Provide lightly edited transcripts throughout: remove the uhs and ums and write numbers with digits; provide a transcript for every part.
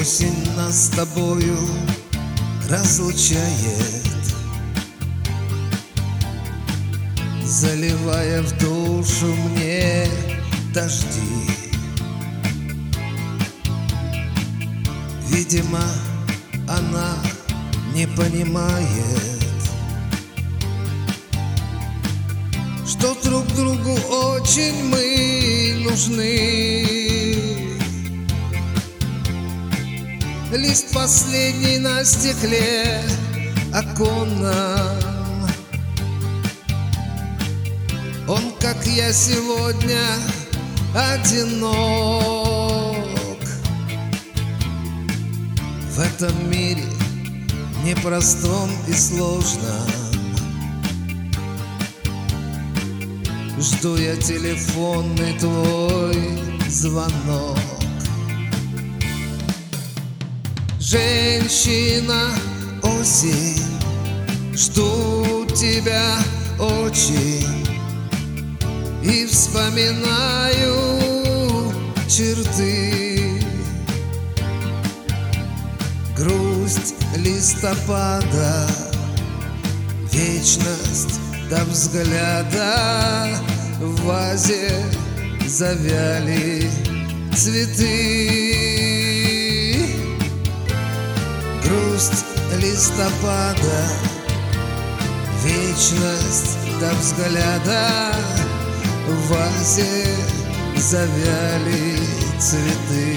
Осень нас с тобою разлучает, заливая в душу мне дожди. Видимо, она не понимает, что друг другу очень мы нужны. Лист последний на стекле оконном, он, как я сегодня, одинок. В этом мире непростом и сложном жду я телефонный твой звонок. Женщина, осень, жду тебя очень и вспоминаю черты. Грусть листопада, вечность до взгляда, в вазе завяли цветы. Грусть листопада, вечность до взгляда, в вазе завяли цветы.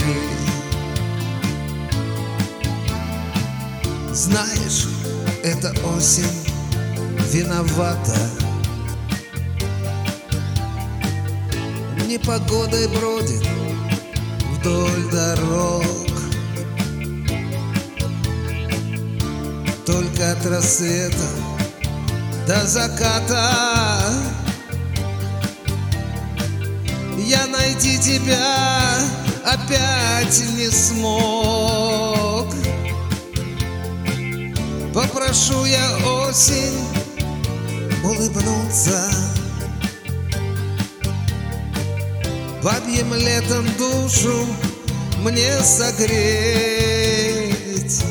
Знаешь, эта осень виновата, непогодой бродит вдоль дорог. Только от рассвета до заката я найти тебя опять не смог. Попрошу я осень улыбнуться, бабьим летом душу мне согреть,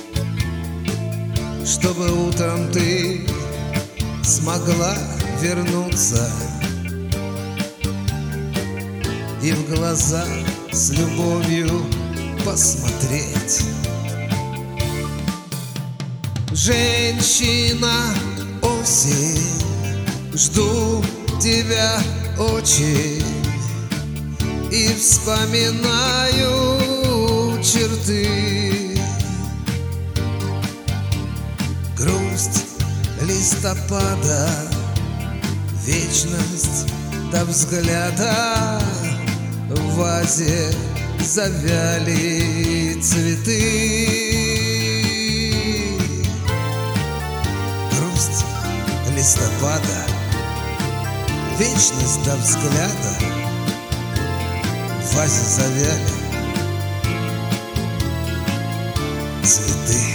чтобы утром ты смогла вернуться и в глаза с любовью посмотреть. Женщина, осень, жду тебя очень и вспоминаю черты. Грусть листопада, вечность до взгляда, в вазе завяли цветы. Грусть листопада, вечность до взгляда, в вазе завяли цветы.